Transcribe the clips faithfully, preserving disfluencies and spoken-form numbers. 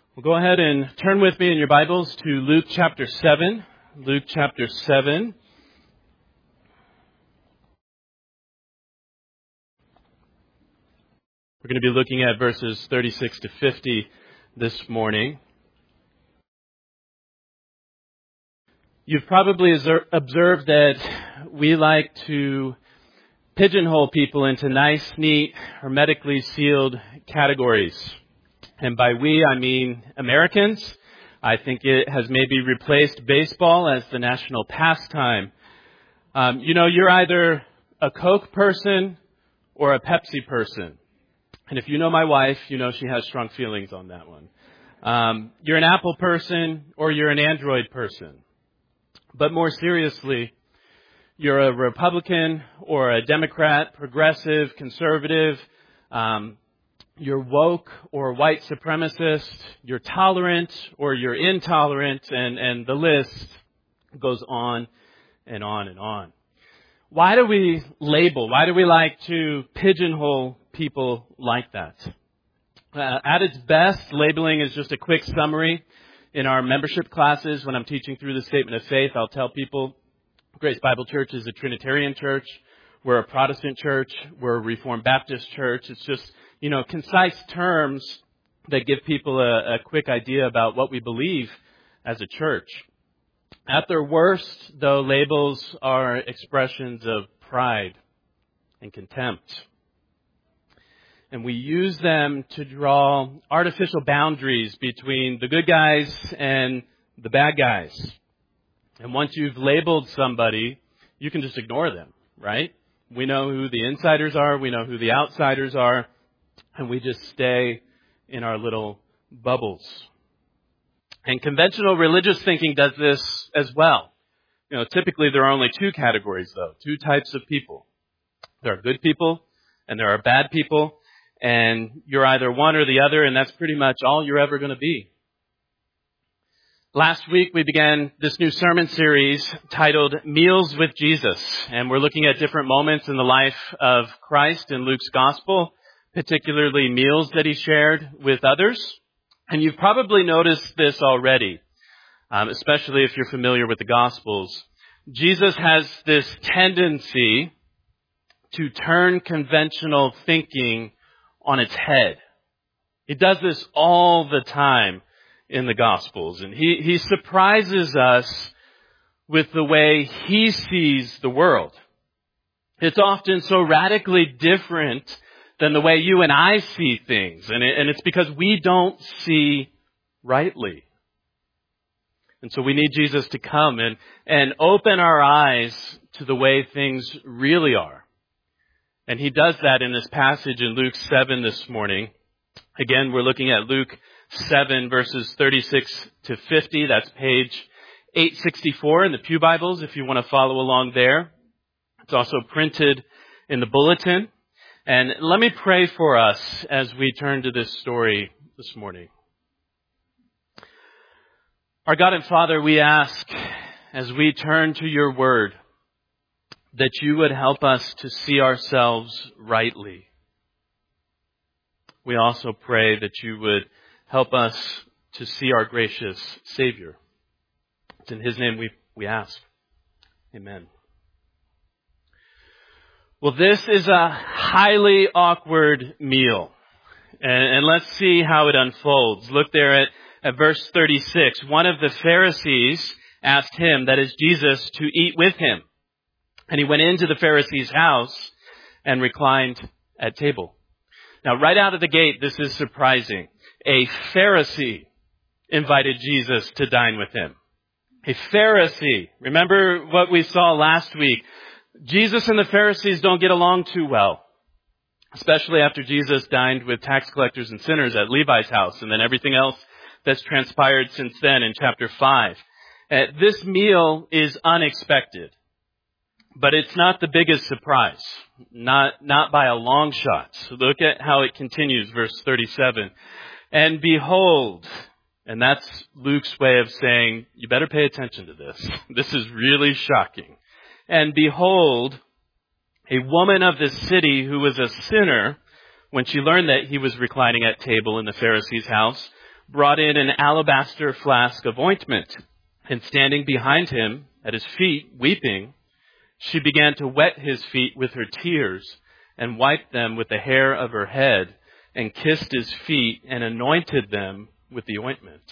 Well, go ahead and turn with me in your Bibles to Luke chapter seven. Luke chapter seven. We're going to be looking at verses thirty-six to fifty this morning. You've probably observed that we like to pigeonhole people into nice, neat, hermetically sealed categories. And by we, I mean Americans. I think it has maybe replaced baseball as the national pastime. Um, you know, you're either a Coke person or a Pepsi person. And if you know my wife, you know she has strong feelings on that one. Um, you're an Apple person or you're an Android person. But more seriously, you're a Republican or a Democrat, progressive, conservative, um, you're woke or white supremacist, you're tolerant or you're intolerant, and, and the list goes on and on and on. Why do we label? Why do we like to pigeonhole people like that? Uh, at its best, labeling is just a quick summary. In our membership classes, when I'm teaching through the Statement of Faith, I'll tell people Grace Bible Church is a Trinitarian church. We're a Protestant church. We're a Reformed Baptist church. It's just, you know, concise terms that give people a, a quick idea about what we believe as a church. At their worst, though, labels are expressions of pride and contempt. And we use them to draw artificial boundaries between the good guys and the bad guys. And once you've labeled somebody, you can just ignore them, right? We know who the insiders are, we know who the outsiders are, and we just stay in our little bubbles. And conventional religious thinking does this as well. You know, typically there are only two categories, though, two types of people. There are good people and there are bad people, and you're either one or the other, and that's pretty much all you're ever going to be. Last week, we began this new sermon series titled Meals with Jesus, and we're looking at different moments in the life of Christ in Luke's gospel, particularly meals that he shared with others. And you've probably noticed this already, um, especially if you're familiar with the Gospels. Jesus has this tendency to turn conventional thinking on its head. He does this all the time in the Gospels. And he, he surprises us with the way he sees the world. It's often so radically different than the way you and I see things. And, it, and it's because we don't see rightly. And so we need Jesus to come and, and open our eyes to the way things really are. And he does that in this passage in Luke seven this morning. Again, we're looking at Luke seven verses thirty-six to fifty. That's page eight sixty-four in the Pew Bibles if you want to follow along there. It's also printed in the bulletin. And let me pray for us as we turn to this story this morning. Our God and Father, we ask as we turn to your word that you would help us to see ourselves rightly. We also pray that you would help us to see our gracious Savior. It's in his name we, we ask. Amen. Well, this is a highly awkward meal. And, and let's see how it unfolds. Look there at, at verse thirty-six. One of the Pharisees asked him, that is Jesus, to eat with him. And he went into the Pharisee's house and reclined at table. Now, right out of the gate, this is surprising. A Pharisee invited Jesus to dine with him. A Pharisee. Remember what we saw last week. Jesus and the Pharisees don't get along too well, especially after Jesus dined with tax collectors and sinners at Levi's house, and then everything else that's transpired since then in chapter five. Uh, this meal is unexpected, but it's not the biggest surprise, not not by a long shot. So look at how it continues, verse thirty-seven. And behold, and that's Luke's way of saying, you better pay attention to this. This is really shocking. And behold, a woman of the city who was a sinner, when she learned that he was reclining at table in the Pharisee's house, brought in an alabaster flask of ointment, and standing behind him at his feet, weeping, she began to wet his feet with her tears and wiped them with the hair of her head and kissed his feet and anointed them with the ointment.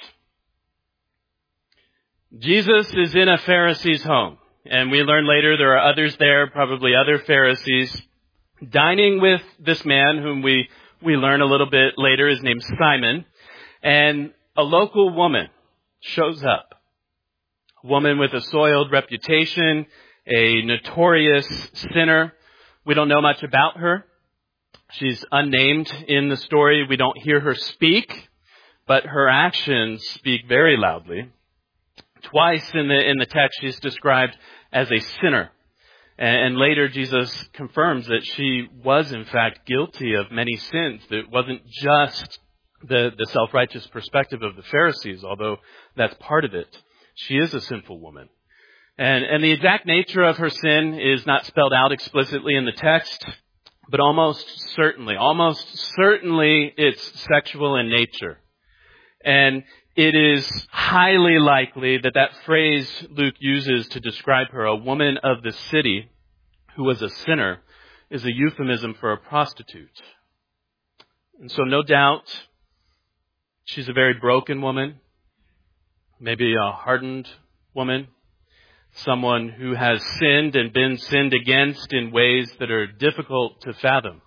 Jesus is in a Pharisee's home, and we learn later there are others there, probably other Pharisees, dining with this man whom we, we learn a little bit later. His name's Simon, and a local woman shows up. A woman with a soiled reputation, a notorious sinner. We don't know much about her. She's unnamed in the story. We don't hear her speak, but her actions speak very loudly. Twice in the in the text, she's described as a sinner. And later, Jesus confirms that she was, in fact, guilty of many sins. That it wasn't just the, the self-righteous perspective of the Pharisees, although that's part of it. She is a sinful woman. And, and the exact nature of her sin is not spelled out explicitly in the text, but almost certainly, almost certainly it's sexual in nature. And it is highly likely that that phrase Luke uses to describe her, a woman of the city who was a sinner, is a euphemism for a prostitute. And so no doubt she's a very broken woman, maybe a hardened woman, someone who has sinned and been sinned against in ways that are difficult to fathom.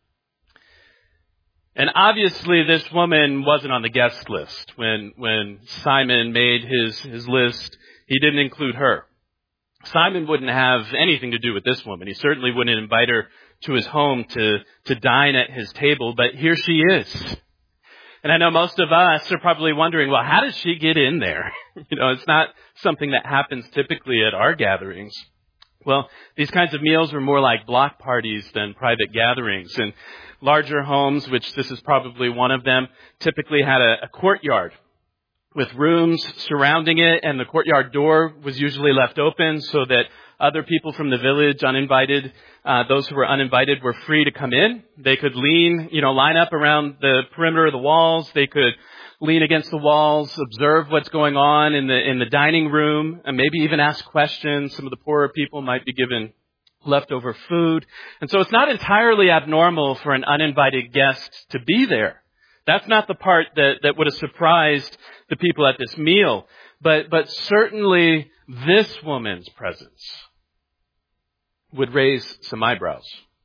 And obviously this woman wasn't on the guest list. When when Simon made his, his list, he didn't include her. Simon wouldn't have anything to do with this woman. He certainly wouldn't invite her to his home to, to dine at his table, but here she is. And I know most of us are probably wondering, well, how does she get in there? You know, it's not something that happens typically at our gatherings. Well, these kinds of meals were more like block parties than private gatherings. And larger homes, which this is probably one of them, typically had a, a courtyard with rooms surrounding it, and the courtyard door was usually left open so that other people from the village, uninvited, uh, those who were uninvited, were free to come in. They could lean, you know, line up around the perimeter of the walls. They could lean against the walls, observe what's going on in the in the dining room, and maybe even ask questions. Some of the poorer people might be given leftover food. And so it's not entirely abnormal for an uninvited guest to be there. That's not the part that, that would have surprised the people at this meal. But but certainly this woman's presence would raise some eyebrows.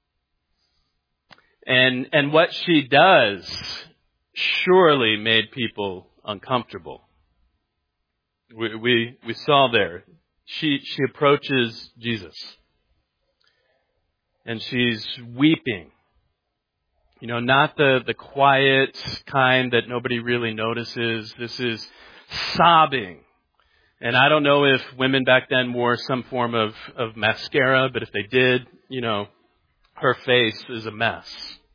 And and what she does surely made people uncomfortable. We we, we saw there. She she approaches Jesus. And she's weeping. You know, not the, the quiet kind that nobody really notices. This is sobbing. And I don't know if women back then wore some form of, of mascara, but if they did, you know, her face is a mess.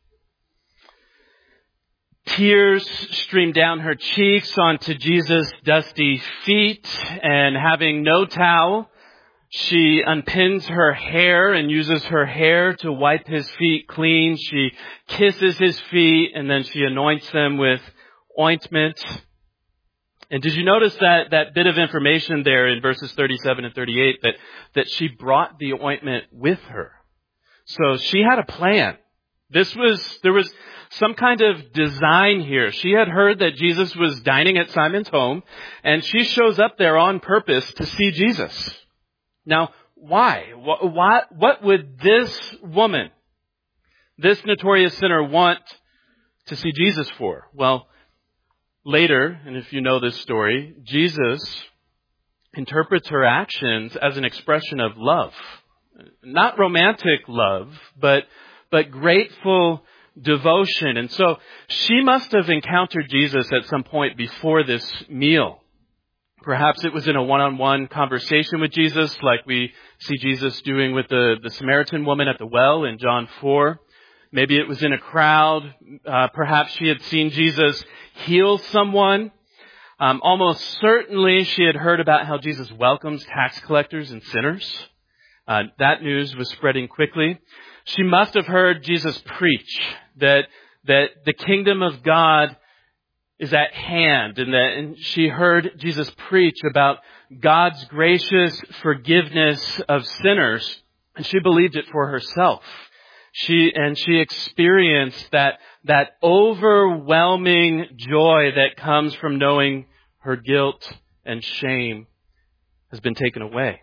Tears stream down her cheeks onto Jesus' dusty feet, and having no towel, she unpins her hair and uses her hair to wipe his feet clean. She kisses his feet, and then she anoints them with ointment. And did you notice that, that bit of information there in verses thirty-seven and thirty-eight, that, that she brought the ointment with her? So she had a plan. This was, there was some kind of design here. She had heard that Jesus was dining at Simon's home, and she shows up there on purpose to see Jesus. Now, why? What, what would this woman, this notorious sinner, want to see Jesus for? Well, later, and if you know this story, Jesus interprets her actions as an expression of love. Not romantic love, but, but grateful devotion. And so she must have encountered Jesus at some point before this meal. Perhaps it was in a one-on-one conversation with Jesus, like we see Jesus doing with the, the Samaritan woman at the well in John four. Maybe it was in a crowd. Uh, perhaps she had seen Jesus heal someone. Um, almost certainly she had heard about how Jesus welcomes tax collectors and sinners. Uh, that news was spreading quickly. She must have heard Jesus preach that, that the kingdom of God is at hand, and that and she heard Jesus preach about God's gracious forgiveness of sinners, and she believed it for herself. She and she experienced that that overwhelming joy that comes from knowing her guilt and shame has been taken away.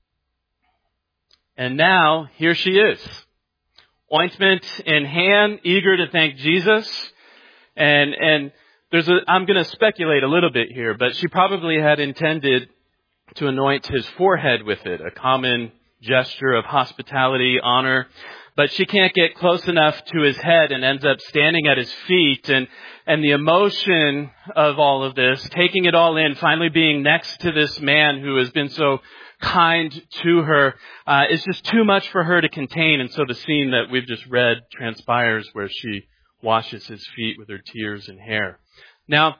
And now here she is, ointment in hand, eager to thank Jesus, and and There's a, I'm going to speculate a little bit here, but she probably had intended to anoint his forehead with it, a common gesture of hospitality, honor. But she can't get close enough to his head and ends up standing at his feet. And, and the emotion of all of this, taking it all in, finally being next to this man who has been so kind to her, uh, is just too much for her to contain. And so the scene that we've just read transpires where she washes his feet with her tears and hair. Now,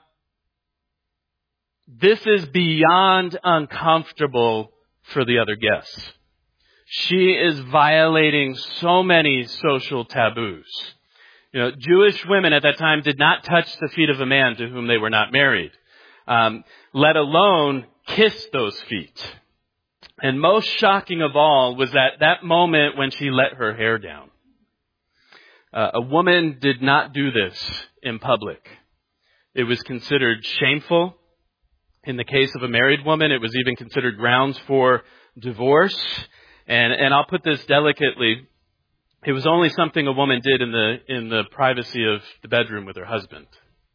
this is beyond uncomfortable for the other guests. She is violating so many social taboos. You know, Jewish women at that time did not touch the feet of a man to whom they were not married, um, let alone kiss those feet. And most shocking of all was that that moment when she let her hair down. Uh, a woman did not do this in public. It was considered shameful. In the case of a married woman, it was even considered grounds for divorce. And, and I'll put this delicately. It was only something a woman did in the, in the privacy of the bedroom with her husband.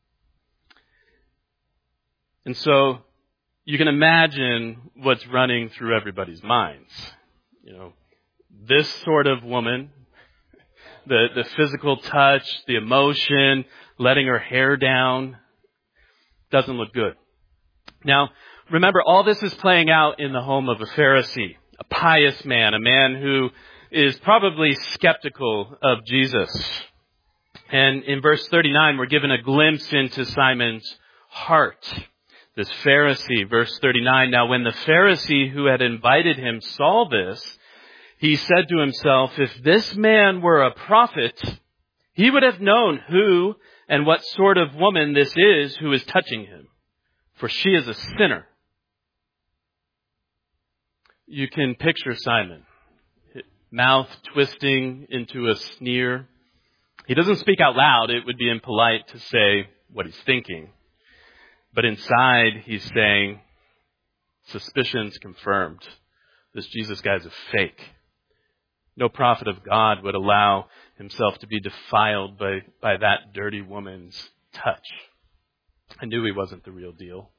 And so you can imagine what's running through everybody's minds. You know, this sort of woman, the, the physical touch, the emotion, letting her hair down, doesn't look good. Now, remember, all this is playing out in the home of a Pharisee, a pious man, a man who is probably skeptical of Jesus. And in verse thirty-nine, we're given a glimpse into Simon's heart. This Pharisee, verse thirty-nine, now when the Pharisee who had invited him saw this, he said to himself, if this man were a prophet, he would have known who and what sort of woman this is who is touching him, for she is a sinner. You can picture Simon, mouth twisting into a sneer. He doesn't speak out loud. It would be impolite to say what he's thinking. But inside, he's saying, suspicions confirmed. This Jesus guy's a fake. No prophet of God would allow himself to be defiled by, by that dirty woman's touch. I knew he wasn't the real deal.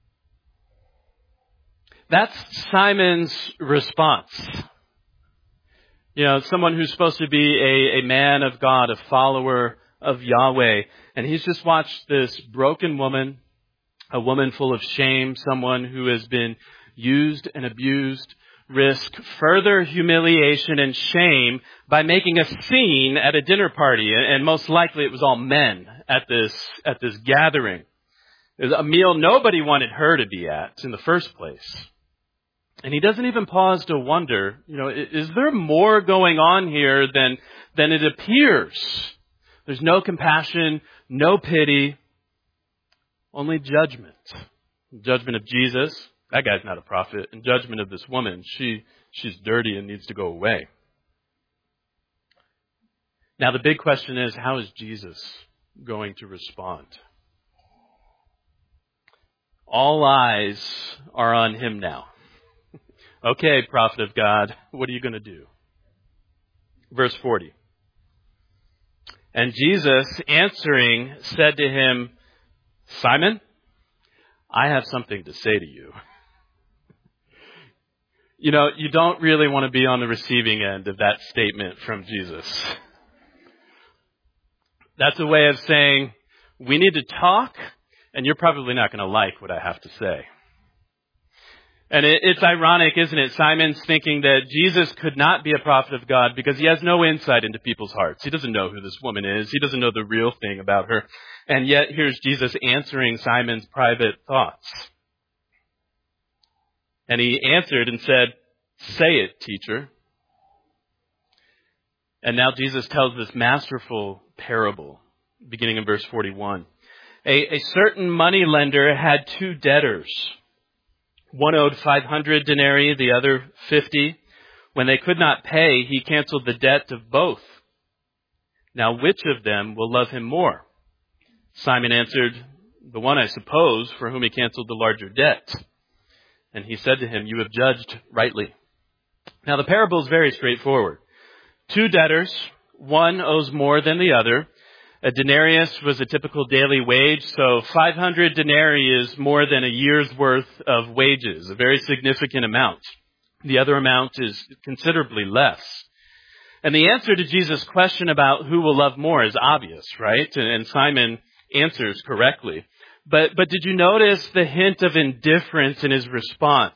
That's Simon's response. You know, someone who's supposed to be a, a man of God, a follower of Yahweh. And he's just watched this broken woman, a woman full of shame, someone who has been used and abused, risk further humiliation and shame by making a scene at a dinner party. And most likely it was all men at this, at this gathering. It was a meal nobody wanted her to be at in the first place. And he doesn't even pause to wonder, you know, is there more going on here than, than it appears? There's no compassion, no pity, only judgment. Judgment of Jesus. That guy's not a prophet. And judgment of this woman. She, she's dirty and needs to go away. Now the big question is, how is Jesus going to respond? All eyes are on him now. Okay, prophet of God, what are you going to do? Verse forty. And Jesus, answering, said to him, Simon, I have something to say to you. You know, you don't really want to be on the receiving end of that statement from Jesus. That's a way of saying, we need to talk, and you're probably not going to like what I have to say. And it, it's ironic, isn't it? Simon's thinking that Jesus could not be a prophet of God because he has no insight into people's hearts. He doesn't know who this woman is. He doesn't know the real thing about her. And yet here's Jesus answering Simon's private thoughts. And he answered and said, say it, teacher. And now Jesus tells this masterful parable, beginning in verse forty-one. A, a certain money lender had two debtors. One owed five hundred denarii, the other fifty. When they could not pay, he canceled the debt of both. Now which of them will love him more? Simon answered, the one, I suppose, for whom he canceled the larger debt. And he said to him, you have judged rightly. Now the parable is very straightforward. Two debtors, one owes more than the other. A denarius was a typical daily wage, so five hundred denarii is more than a year's worth of wages, a very significant amount. The other amount is considerably less. And the answer to Jesus' question about who will love more is obvious, right? And, and Simon answers correctly. But, but did you notice the hint of indifference in his response?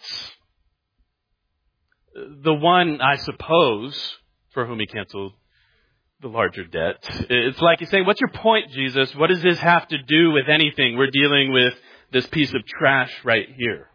The one, I suppose, for whom he canceled the larger debt. It's like he's saying, what's your point, Jesus? What does this have to do with anything? We're dealing with this piece of trash right here.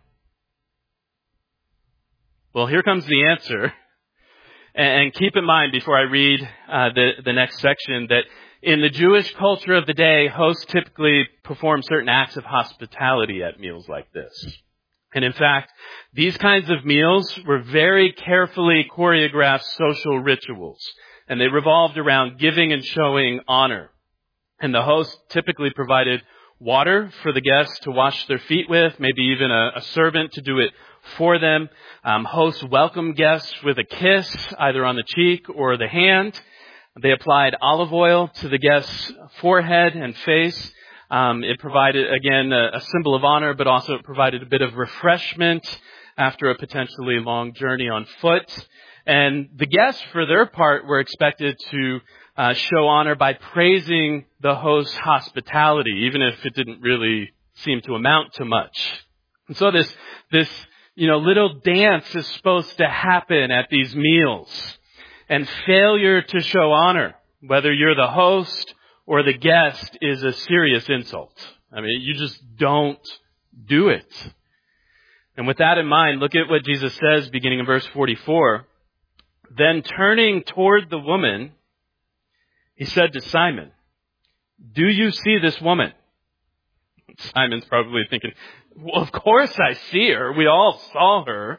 Well, here comes the answer. And keep in mind before I read uh, the, the next section that in the Jewish culture of the day, hosts typically perform certain acts of hospitality at meals like this. And in fact, these kinds of meals were very carefully choreographed social rituals. And they revolved around giving and showing honor. And the host typically provided water for the guests to wash their feet with, maybe even a, a servant to do it for them. Um, hosts welcomed guests with a kiss, either on the cheek or the hand. They applied olive oil to the guest's forehead and face. Um, it provided, again, a, a symbol of honor, but also it provided a bit of refreshment after a potentially long journey on foot. And the guests, for their part, were expected to uh, show honor by praising the host's hospitality, even if it didn't really seem to amount to much. And so this, this, you know, little dance is supposed to happen at these meals. And failure to show honor, whether you're the host or the guest, is a serious insult. I mean, you just don't do it. And with that in mind, look at what Jesus says beginning in verse forty-four. Then turning toward the woman, he said to Simon, do you see this woman? Simon's probably thinking, well, of course I see her. We all saw her.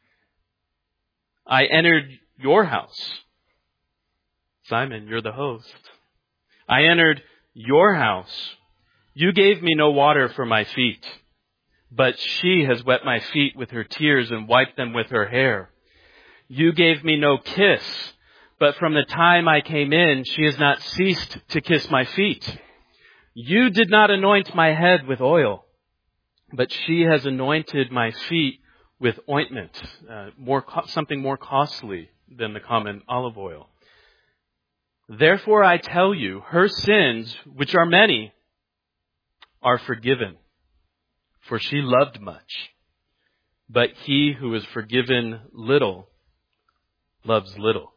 I entered your house. Simon, you're the host. I entered your house. You gave me no water for my feet, but she has wet my feet with her tears and wiped them with her hair. You gave me no kiss, but from the time I came in, she has not ceased to kiss my feet. You did not anoint my head with oil, but she has anointed my feet with ointment, uh, more co- something more costly than the common olive oil. Therefore I tell you, her sins, which are many, are forgiven, for she loved much. But he who is forgiven little loves little.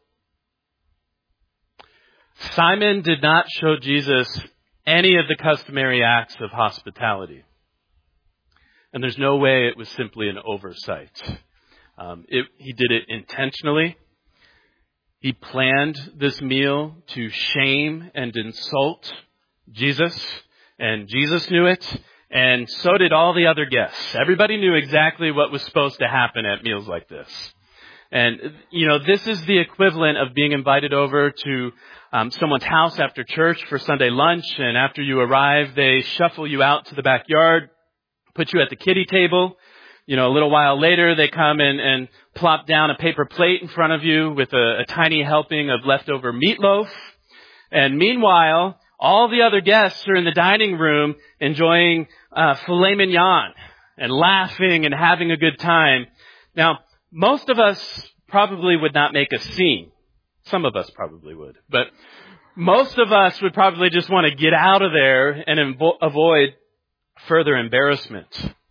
Simon did not show Jesus any of the customary acts of hospitality. And there's no way it was simply an oversight. Um, it, he did it intentionally. He planned this meal to shame and insult Jesus, and Jesus knew it, and so did all the other guests. Everybody knew exactly what was supposed to happen at meals like this. And, you know, this is the equivalent of being invited over to um, someone's house after church for Sunday lunch, and after you arrive, they shuffle you out to the backyard, put you at the kiddie table. You know, a little while later, they come in and plop down a paper plate in front of you with a, a tiny helping of leftover meatloaf. And meanwhile, all the other guests are in the dining room enjoying uh, filet mignon and laughing and having a good time. Now, most of us probably would not make a scene. Some of us probably would. But most of us would probably just want to get out of there and invo- avoid further embarrassment.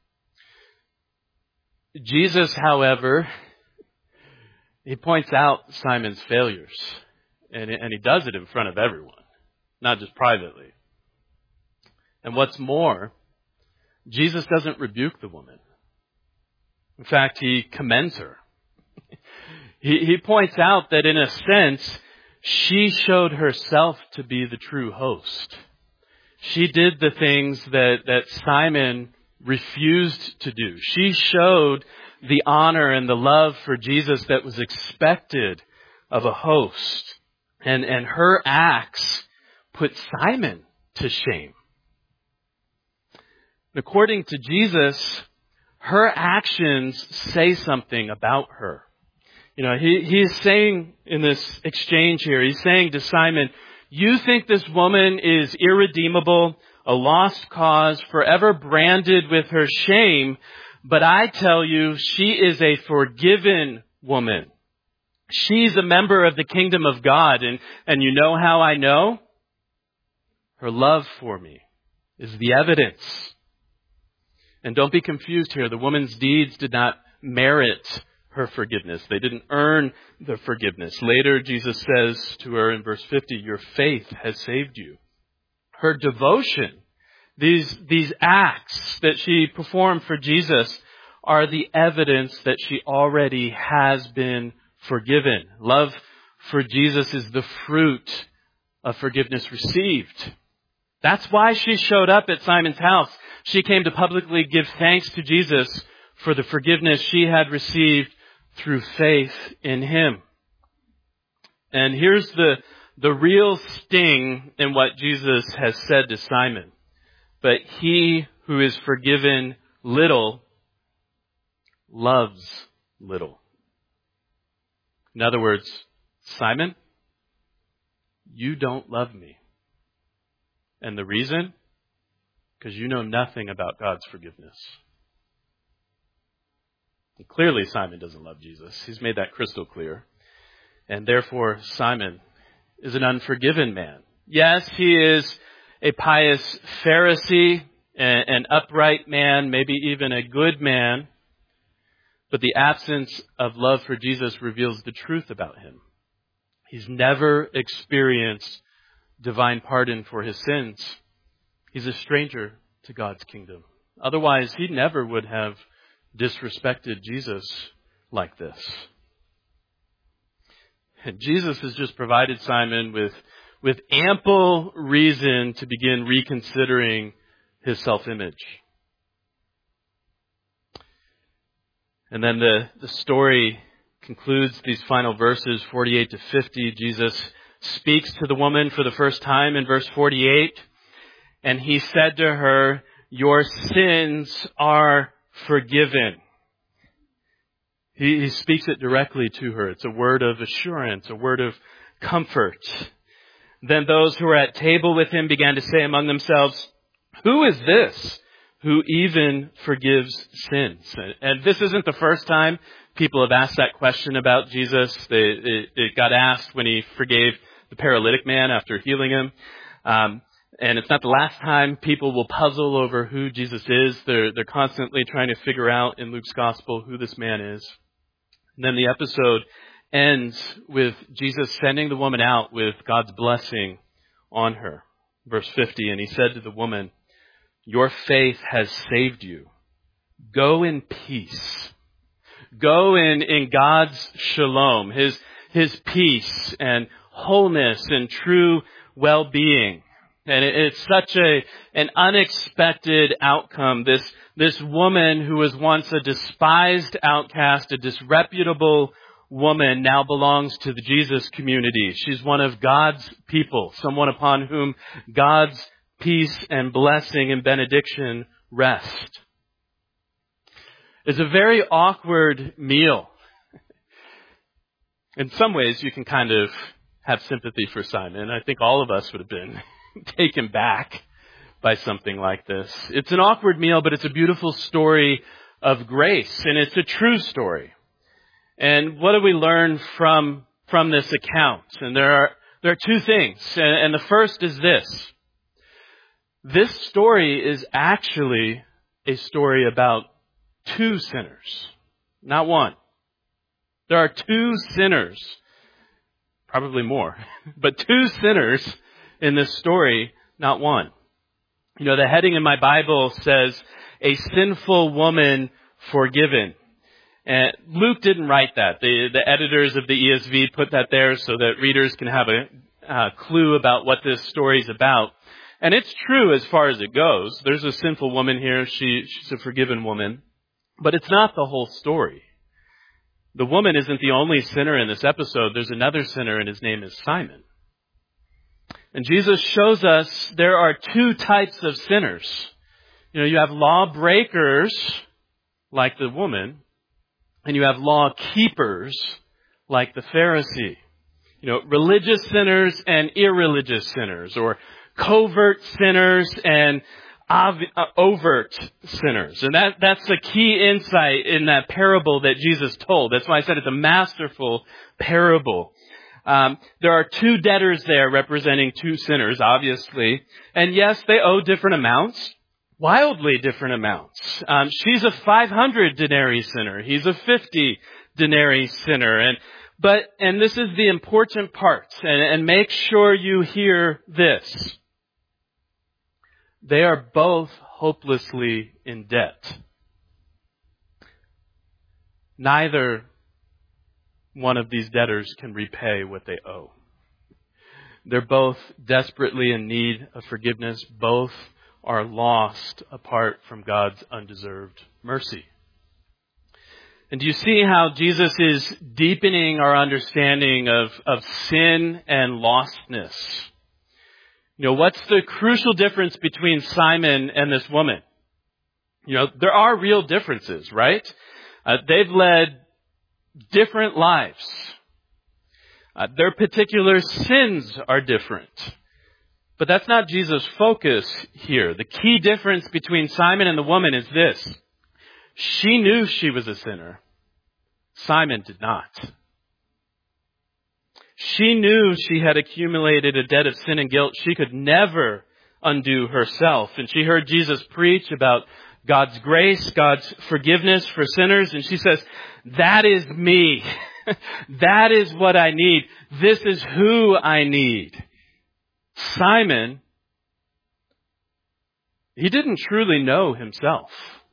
Jesus, however, he points out Simon's failures. And, and he does it in front of everyone, not just privately. And what's more, Jesus doesn't rebuke the woman. In fact, he commends her. he, he points out that in a sense, she showed herself to be the true host. She did the things that, that Simon refused to do. She showed the honor and the love for Jesus that was expected of a host. And, and her acts put Simon to shame. According to Jesus, her actions say something about her. You know, he, he's saying in this exchange here, he's saying to Simon, you think this woman is irredeemable, a lost cause, forever branded with her shame, but I tell you, she is a forgiven woman. She's a member of the kingdom of God, and, and you know how I know? Her love for me is the evidence. And don't be confused here. The woman's deeds did not merit her forgiveness. They didn't earn the forgiveness. Later, Jesus says to her in verse fifty, your faith has saved you. Her devotion, these, these acts that she performed for Jesus, are the evidence that she already has been forgiven. Love for Jesus is the fruit of forgiveness received. That's why she showed up at Simon's house. She came to publicly give thanks to Jesus for the forgiveness she had received through faith in him. And here's the, the real sting in what Jesus has said to Simon. But he who is forgiven little loves little. In other words, Simon, you don't love me. And the reason? Because you know nothing about God's forgiveness. And clearly, Simon doesn't love Jesus. He's made that crystal clear. And therefore, Simon is an unforgiven man. Yes, he is a pious Pharisee, an upright man, maybe even a good man. But the absence of love for Jesus reveals the truth about him. He's never experienced divine pardon for his sins. He's a stranger to God's kingdom. Otherwise, he never would have disrespected Jesus like this. And Jesus has just provided Simon with, with ample reason to begin reconsidering his self-image. And then the, the story concludes these final verses, forty-eight to fifty. Jesus speaks to the woman for the first time in verse forty-eight. And he said to her, your sins are forgiven. He, he speaks it directly to her. It's a word of assurance, a word of comfort. Then those who were at table with him began to say among themselves, who is this who even forgives sins? And this isn't the first time people have asked that question about Jesus. They, it, it got asked when he forgave the paralytic man after healing him. Um, and it's not the last time people will puzzle over who Jesus is. They're, they're constantly trying to figure out in Luke's gospel who this man is. And then the episode ends with Jesus sending the woman out with God's blessing on her. Verse fifty, and he said to the woman, your faith has saved you. Go in peace. Go in, in God's shalom, his, his peace and wholeness and true well-being. And it, it's such a, an unexpected outcome. This, this woman who was once a despised outcast, a disreputable woman, now belongs to the Jesus community. She's one of God's people, someone upon whom God's peace and blessing and benediction rest. It's a very awkward meal. In some ways, you can kind of have sympathy for Simon. I think all of us would have been taken back by something like this. It's an awkward meal, but it's a beautiful story of grace, and it's a true story. And what do we learn from, from this account? And there are, there are two things. And, and the first is this. This story is actually a story about two sinners, not one. There are two sinners, probably more, but two sinners in this story, not one. You know, the heading in my Bible says, a sinful woman forgiven. And Luke didn't write that. The, the editors of the E S V put that there so that readers can have a uh, clue about what this story is about. And it's true as far as it goes. There's a sinful woman here. She, she's a forgiven woman. But it's not the whole story. The woman isn't the only sinner in this episode. There's another sinner, and his name is Simon. And Jesus shows us there are two types of sinners. You know, you have lawbreakers, like the woman, and you have law keepers, like the Pharisee. You know, religious sinners and irreligious sinners, or covert sinners and ov- uh, overt sinners. And that, that's the key insight in that parable that Jesus told. That's why I said it's a masterful parable. Um, there are two debtors there representing two sinners, obviously. And yes, they owe different amounts, wildly different amounts. Um, she's a five hundred denarii sinner. He's a fifty denarii sinner. And But, and this is the important part, and, and make sure you hear this. They are both hopelessly in debt. Neither one of these debtors can repay what they owe. They're both desperately in need of forgiveness. Both are lost apart from God's undeserved mercy. And do you see how Jesus is deepening our understanding of, of sin and lostness? You know, what's the crucial difference between Simon and this woman? You know, there are real differences, right? Uh, they've led different lives. Uh, their particular sins are different. But that's not Jesus' focus here. The key difference between Simon and the woman is this. She knew she was a sinner. Simon did not. She knew she had accumulated a debt of sin and guilt she could never undo herself. And she heard Jesus preach about God's grace, God's forgiveness for sinners. And she says, that is me. That is what I need. This is who I need. Simon, he didn't truly know himself.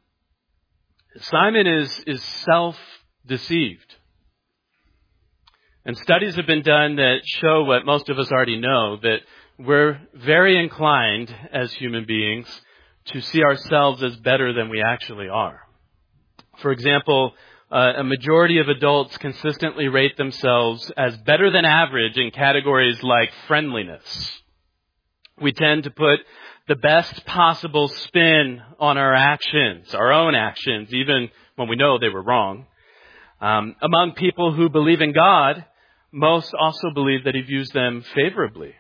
Simon is, is self-deceived. And studies have been done that show what most of us already know, that we're very inclined as human beings to see ourselves as better than we actually are. For example, uh, a majority of adults consistently rate themselves as better than average in categories like friendliness. We tend to put the best possible spin on our actions, our own actions, even when we know they were wrong. Um, among people who believe in God, most also believe that He views them favorably.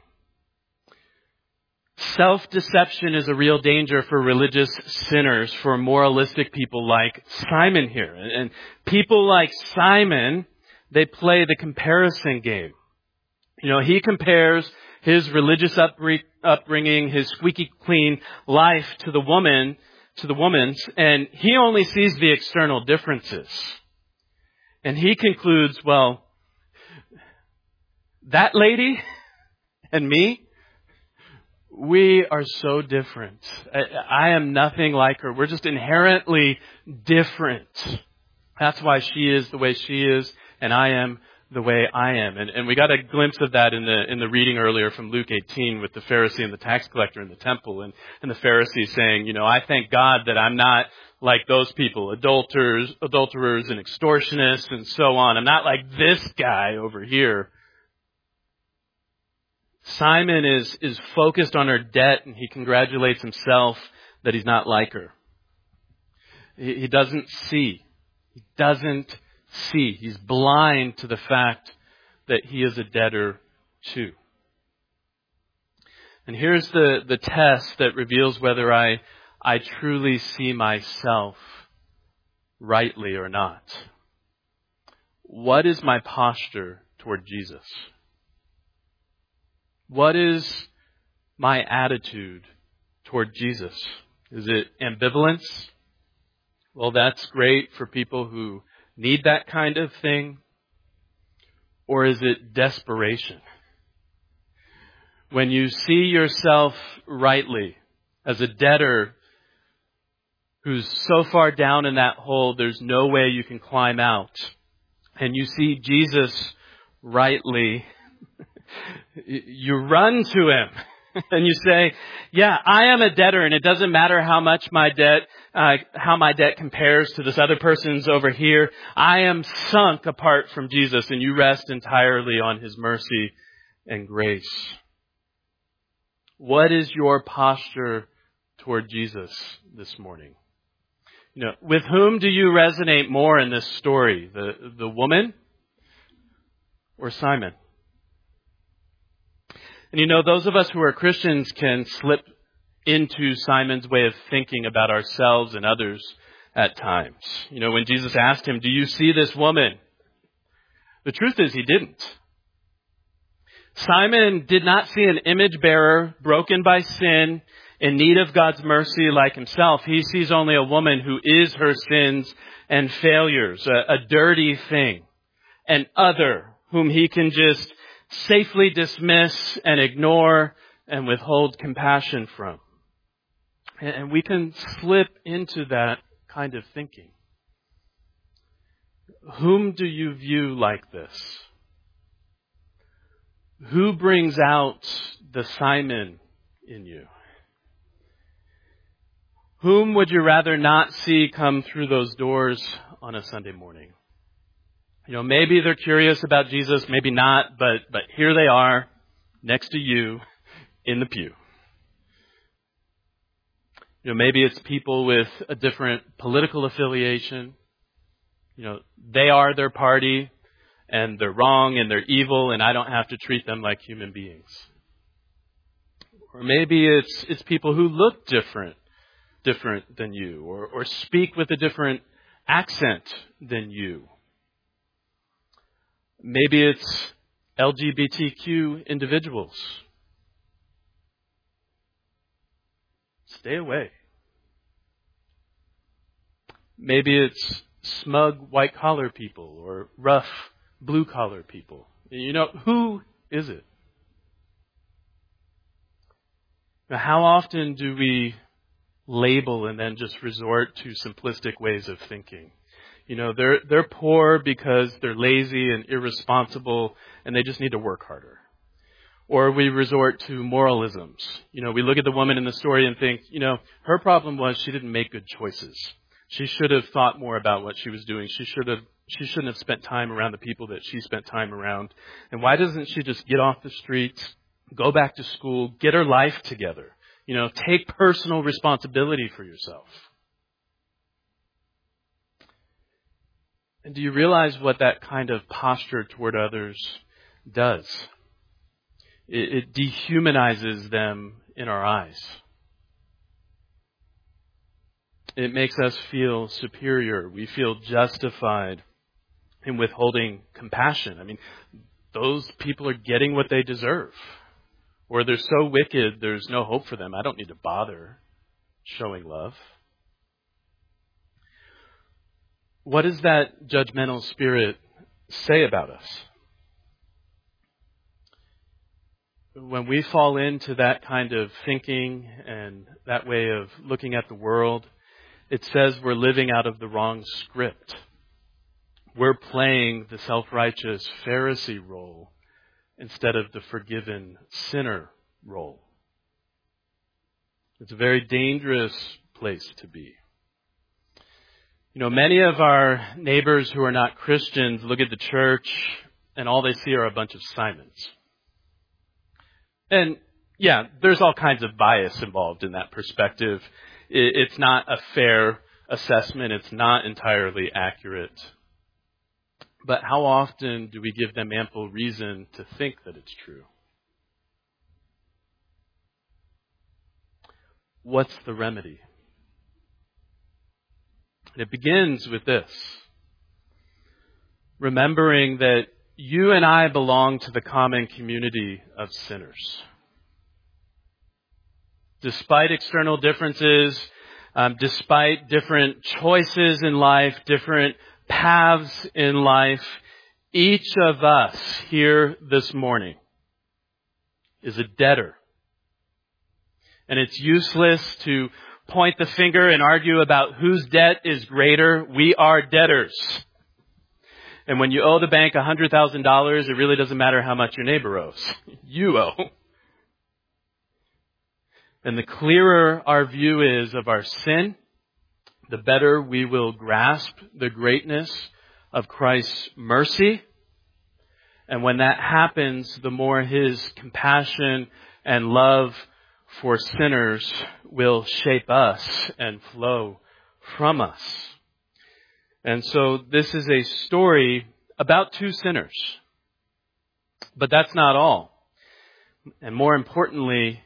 Self-deception is a real danger for religious sinners, for moralistic people like Simon here. And people like Simon, they play the comparison game. You know, he compares his religious upbringing, his squeaky clean life to the woman, to the woman's, and he only sees the external differences. And he concludes, well, that lady and me, we are so different. I, I am nothing like her. We're just inherently different. That's why she is the way she is, and I am the way I am. And, and we got a glimpse of that in the in the reading earlier from Luke eighteen with the Pharisee and the tax collector in the temple. And, and the Pharisee saying, you know, I thank God that I'm not like those people, adulterers, adulterers and extortionists and so on. I'm not like this guy over here. Simon is, is focused on her debt, and he congratulates himself that he's not like her. He, he doesn't see. He doesn't see. He's blind to the fact that he is a debtor too. And here's the, the test that reveals whether I, I truly see myself rightly or not. What is my posture toward Jesus? What is my attitude toward Jesus? Is it ambivalence? Well, that's great for people who need that kind of thing. Or is it desperation? When you see yourself rightly as a debtor who's so far down in that hole, there's no way you can climb out. And you see Jesus rightly, you run to Him And you say, yeah, I am a debtor, and it doesn't matter how much my debt, uh, how my debt compares to this other person's over here. I am sunk apart from Jesus, and you rest entirely on His mercy and grace. What is your posture toward Jesus this morning? You know, with whom do you resonate more in this story? The, the woman or Simon? And you know, those of us who are Christians can slip into Simon's way of thinking about ourselves and others at times. You know, when Jesus asked him, do you see this woman? The truth is he didn't. Simon did not see an image bearer broken by sin, in need of God's mercy like himself. He sees only a woman who is her sins and failures, a, a dirty thing, an other whom he can just safely dismiss and ignore and withhold compassion from. And we can slip into that kind of thinking. Whom do you view like this? Who brings out the Simon in you? Whom would you rather not see come through those doors on a Sunday morning? You know, maybe they're curious about Jesus, maybe not, but, but here they are next to you in the pew. You know, maybe it's people with a different political affiliation. You know, they are their party and they're wrong and they're evil and I don't have to treat them like human beings. Or maybe it's, it's people who look different, different than you or, or speak with a different accent than you. Maybe it's L G B T Q individuals. Stay away. Maybe it's smug white-collar people or rough blue-collar people. You know, who is it? Now, how often do we label and then just resort to simplistic ways of thinking? You know, they're they're poor because they're lazy and irresponsible and they just need to work harder. Or we resort to moralisms. You know, we look at the woman in the story and think, you know, her problem was she didn't make good choices. She should have thought more about what she was doing. She should have she shouldn't have spent time around the people that she spent time around. And why doesn't she just get off the streets, go back to school, get her life together? You know, take personal responsibility for yourself. And do you realize what that kind of posture toward others does? It, it dehumanizes them in our eyes. It makes us feel superior. We feel justified in withholding compassion. I mean, those people are getting what they deserve. Or they're so wicked, there's no hope for them. I don't need to bother showing love. What does that judgmental spirit say about us? When we fall into that kind of thinking and that way of looking at the world, it says we're living out of the wrong script. We're playing the self-righteous Pharisee role instead of the forgiven sinner role. It's a very dangerous place to be. You know, many of our neighbors who are not Christians look at the church and all they see are a bunch of Simons. And yeah, there's all kinds of bias involved in that perspective. It's not a fair assessment. It's not entirely accurate. But how often do we give them ample reason to think that it's true? What's the remedy? And it begins with this. Remembering that you and I belong to the common community of sinners. Despite external differences, um, despite different choices in life, different paths in life, each of us here this morning is a debtor. And it's useless to point the finger and argue about whose debt is greater. We are debtors. And when you owe the bank one hundred thousand dollars, it really doesn't matter how much your neighbor owes. You owe. And the clearer our view is of our sin, the better we will grasp the greatness of Christ's mercy. And when that happens, the more His compassion and love for sinners will shape us and flow from us. And so this is a story about two sinners. But that's not all. And more importantly,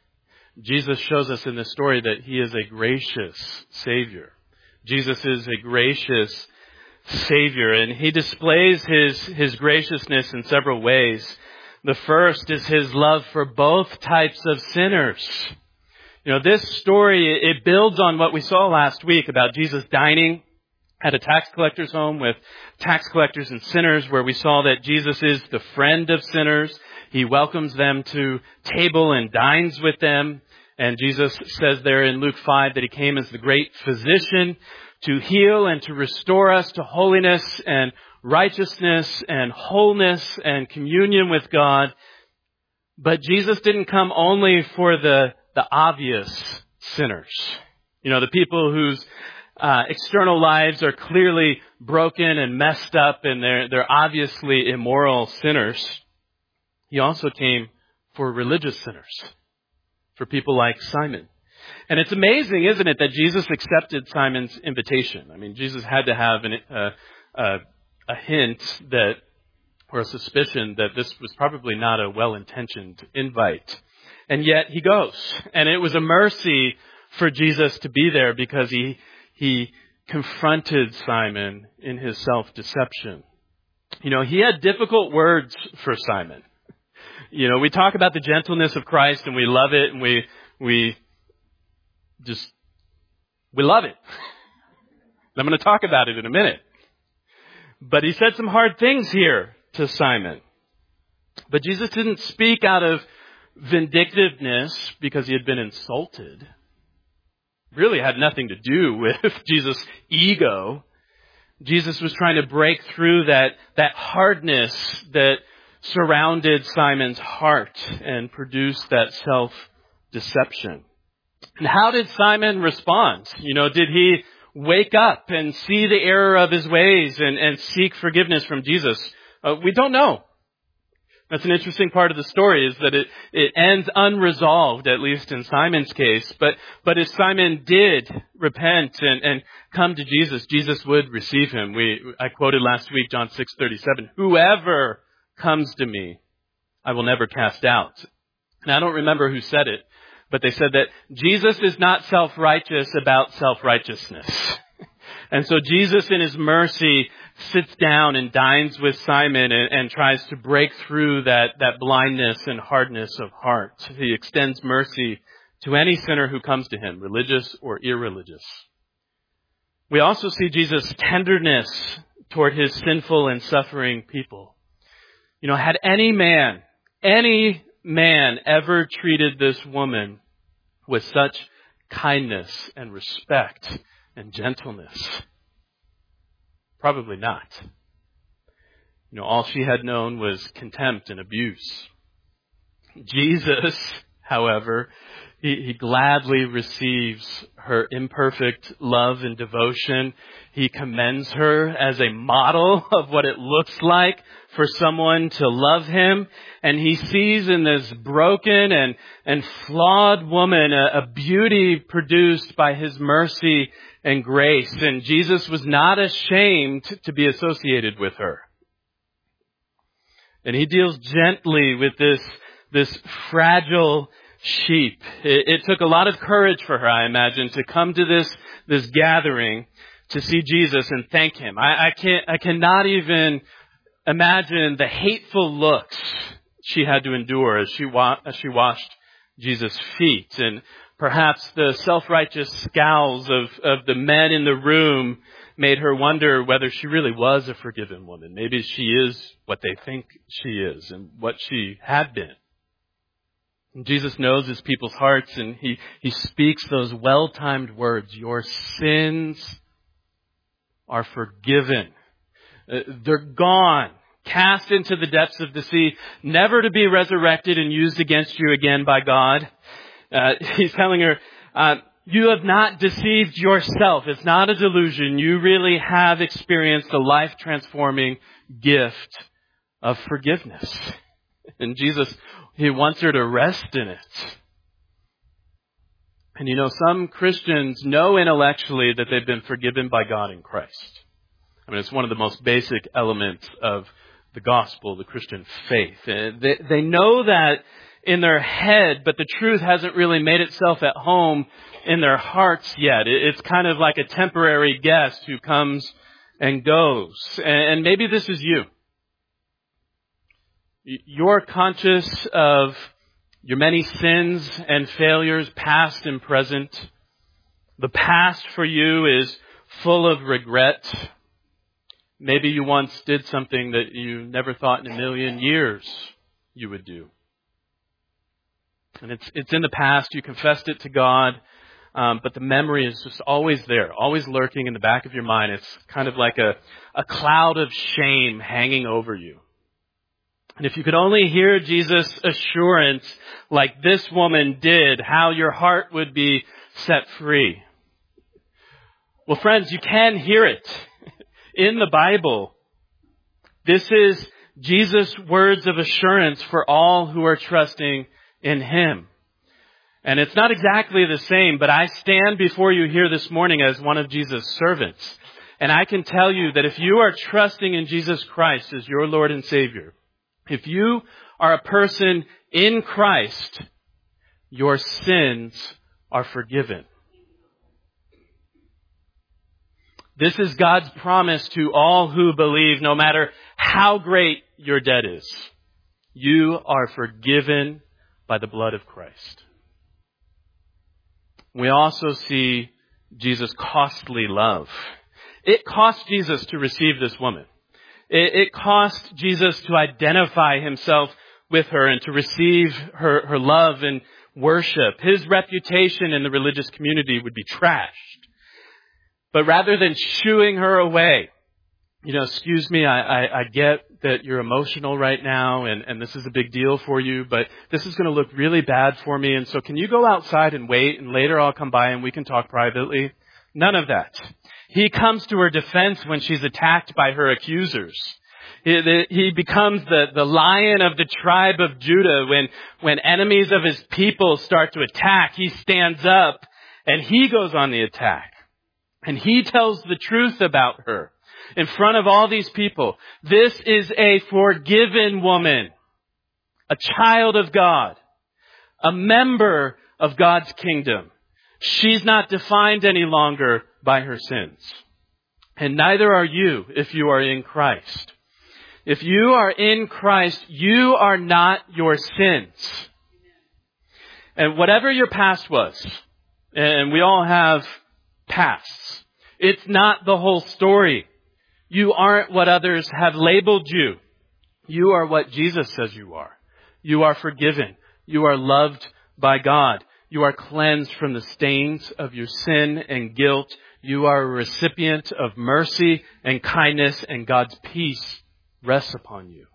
Jesus shows us in this story that He is a gracious Savior. Jesus is a gracious Savior, and He displays His, His graciousness in several ways. The first is His love for both types of sinners. You know, this story, it builds on what we saw last week about Jesus dining at a tax collector's home with tax collectors and sinners, where we saw that Jesus is the friend of sinners. He welcomes them to table and dines with them. And Jesus says there in Luke five that He came as the great physician to heal and to restore us to holiness and righteousness and wholeness and communion with God. But Jesus didn't come only for the, the obvious sinners. You know, the people whose uh, external lives are clearly broken and messed up, and they're, they're obviously immoral sinners. He also came for religious sinners, for people like Simon. And it's amazing, isn't it, that Jesus accepted Simon's invitation. I mean, Jesus had to have an, uh, uh, a hint that, or a suspicion that this was probably not a well-intentioned invite. And yet He goes. And it was a mercy for Jesus to be there, because He, he confronted Simon in his self-deception. You know, He had difficult words for Simon. You know, we talk about the gentleness of Christ and we love it, and we, we just, we love it. I'm going to talk about it in a minute. But He said some hard things here to Simon. But Jesus didn't speak out of vindictiveness because He had been insulted. Really had nothing to do with Jesus' ego. Jesus was trying to break through that, that hardness that surrounded Simon's heart and produced that self-deception. And how did Simon respond? You know, did he wake up and see the error of his ways and, and seek forgiveness from Jesus? Uh, we don't know. That's an interesting part of the story, is that it, it ends unresolved, at least in Simon's case. But, but if Simon did repent and, and come to Jesus, Jesus would receive him. We, I quoted last week, John six thirty-seven, "Whoever comes to me, I will never cast out." And I don't remember who said it, but they said that Jesus is not self-righteous about self-righteousness. And so Jesus, in His mercy, sits down and dines with Simon and, and tries to break through that, that blindness and hardness of heart. He extends mercy to any sinner who comes to Him, religious or irreligious. We also see Jesus' tenderness toward His sinful and suffering people. You know, had any man, any man ever treated this woman with such kindness and respect and gentleness? Probably not. You know, all she had known was contempt and abuse. Jesus, however, he, he gladly receives her imperfect love and devotion. He commends her as a model of what it looks like for someone to love Him. And He sees in this broken and, and flawed woman a, a beauty produced by His mercy and grace. And Jesus was not ashamed to be associated with her. And He deals gently with this, this fragile sheep. It, it took a lot of courage for her, I imagine, to come to this, this gathering to see Jesus and thank Him. I, I can't, I cannot even imagine the hateful looks she had to endure as she, wa- as she washed Jesus' feet, and perhaps the self-righteous scowls of, of the men in the room made her wonder whether she really was a forgiven woman. Maybe she is what they think she is and what she had been. And Jesus knows His people's hearts, and He, He speaks those well-timed words, "Your sins are forgiven." Uh, they're gone, cast into the depths of the sea, never to be resurrected and used against you again by God. Uh, he's telling her, uh, you have not deceived yourself. It's not a delusion. You really have experienced the life-transforming gift of forgiveness. And Jesus, He wants her to rest in it. And you know, some Christians know intellectually that they've been forgiven by God in Christ. I mean, it's one of the most basic elements of the gospel, the Christian faith. They, they know that in their head, but the truth hasn't really made itself at home in their hearts yet. It's kind of like a temporary guest who comes and goes. And maybe this is you. You're conscious of your many sins and failures, past and present. The past for you is full of regret. Maybe you once did something that you never thought in a million years you would do. And it's it's in the past. You confessed it to God, um, but the memory is just always there, always lurking in the back of your mind. It's kind of like a, a cloud of shame hanging over you. And if you could only hear Jesus' assurance like this woman did, how your heart would be set free. Well, friends, you can hear it in the Bible. This is Jesus' words of assurance for all who are trusting in Him. And it's not exactly the same, but I stand before you here this morning as one of Jesus' servants. And I can tell you that if you are trusting in Jesus Christ as your Lord and Savior, if you are a person in Christ, your sins are forgiven. This is God's promise to all who believe, no matter how great your debt is. You are forgiven by the blood of Christ. We also see Jesus' costly love. It cost Jesus to receive this woman. It, it cost Jesus to identify Himself with her and to receive her, her love and worship. His reputation in the religious community would be trashed. But rather than shooing her away, you know, excuse me, I, I, I get that you're emotional right now and, and this is a big deal for you, but this is going to look really bad for me. And so can you go outside and wait and later I'll come by and we can talk privately? None of that. He comes to her defense when she's attacked by her accusers. He, the, he becomes the, the lion of the tribe of Judah. When, when enemies of His people start to attack, He stands up and He goes on the attack. And He tells the truth about her in front of all these people. This is a forgiven woman, a child of God, a member of God's kingdom. She's not defined any longer by her sins. And neither are you if you are in Christ. If you are in Christ, you are not your sins. And whatever your past was, and we all have pasts, it's not the whole story. You aren't what others have labeled you. You are what Jesus says you are. You are forgiven. You are loved by God. You are cleansed from the stains of your sin and guilt. You are a recipient of mercy and kindness, and God's peace rests upon you.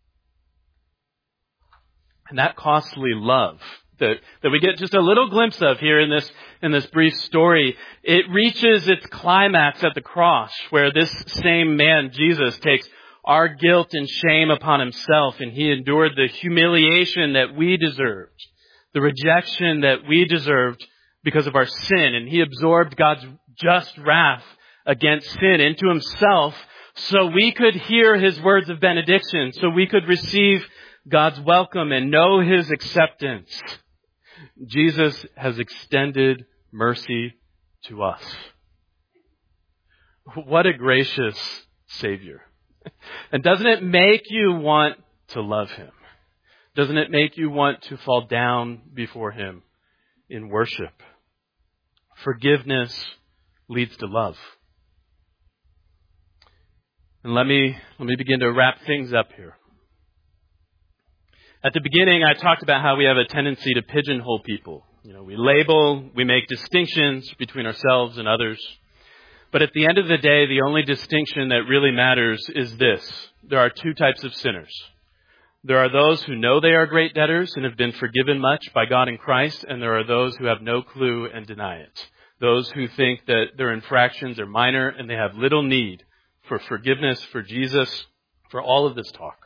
And that costly love that, that we get just a little glimpse of here in this, in this brief story, it reaches its climax at the cross, where this same man, Jesus, takes our guilt and shame upon Himself, and He endured the humiliation that we deserved, the rejection that we deserved because of our sin, and He absorbed God's just wrath against sin into Himself so we could hear His words of benediction, so we could receive God's welcome and know His acceptance. Jesus has extended mercy to us. What a gracious Savior. And doesn't it make you want to love Him? Doesn't it make you want to fall down before Him in worship? Forgiveness leads to love. And let me, let me begin to wrap things up here. At the beginning, I talked about how we have a tendency to pigeonhole people. You know, we label, we make distinctions between ourselves and others. But at the end of the day, the only distinction that really matters is this. There are two types of sinners. There are those who know they are great debtors and have been forgiven much by God in Christ, and there are those who have no clue and deny it. Those who think that their infractions are minor and they have little need for forgiveness, for Jesus, for all of this talk.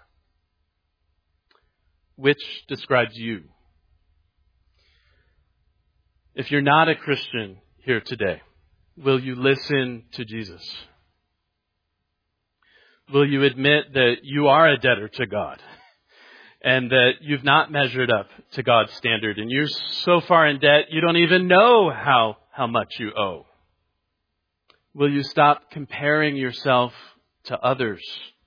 Which describes you? If you're not a Christian here today, will you listen to Jesus? Will you admit that you are a debtor to God and that you've not measured up to God's standard and you're so far in debt you don't even know how, how much you owe? Will you stop comparing yourself to others?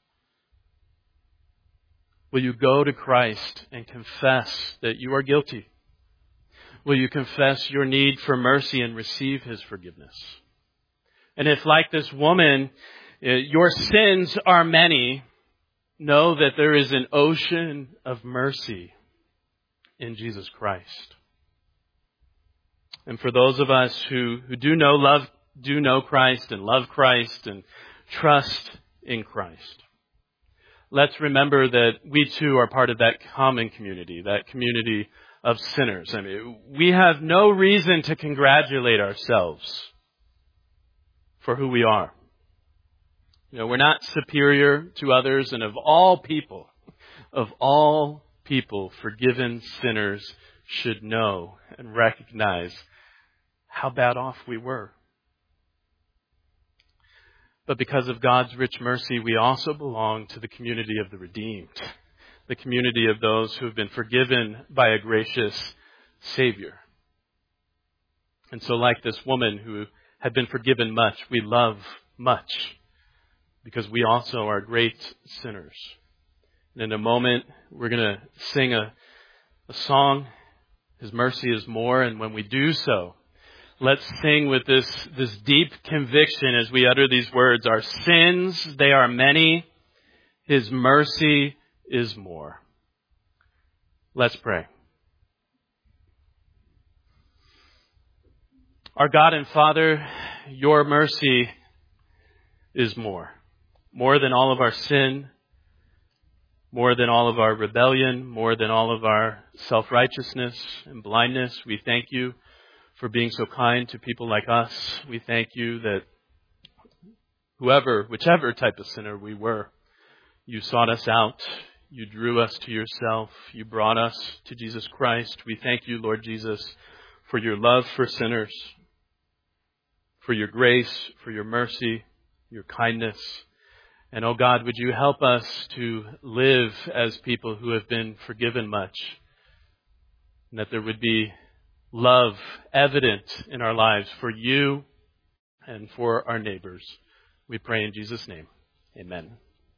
Will you go to Christ and confess that you are guilty? Will you confess your need for mercy and receive His forgiveness? And if, like this woman, your sins are many, know that there is an ocean of mercy in Jesus Christ. And for those of us who, who do know love, do know Christ and love Christ and trust in Christ, let's remember that we too are part of that common community, that community of sinners. I mean, we have no reason to congratulate ourselves for who we are. You know, we're not superior to others, and of all people, of all people, forgiven sinners should know and recognize how bad off we were. But because of God's rich mercy, we also belong to the community of the redeemed, the community of those who have been forgiven by a gracious Savior. And so, like this woman who had been forgiven much, we love much because we also are great sinners. And in a moment, we're going to sing a, a song, His mercy is more, and when we do so, let's sing with this, this deep conviction as we utter these words. Our sins, they are many. His mercy is more. Let's pray. Our God and Father, your mercy is more. More than all of our sin, more than all of our rebellion, more than all of our self-righteousness and blindness. We thank you for being so kind to people like us. We thank you that whoever, whichever type of sinner we were, you sought us out. You drew us to yourself. You brought us to Jesus Christ. We thank you, Lord Jesus, for your love for sinners, for your grace, for your mercy, your kindness. And oh God, would you help us to live as people who have been forgiven much, and that there would be love evident in our lives for you and for our neighbors. We pray in Jesus' name. Amen.